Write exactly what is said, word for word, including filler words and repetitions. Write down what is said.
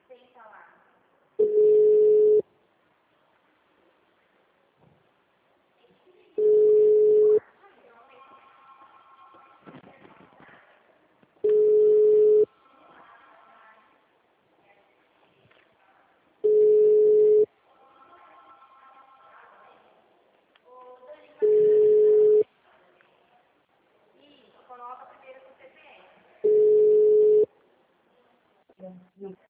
Senta lá. Isso, coloca primeiro o C P F.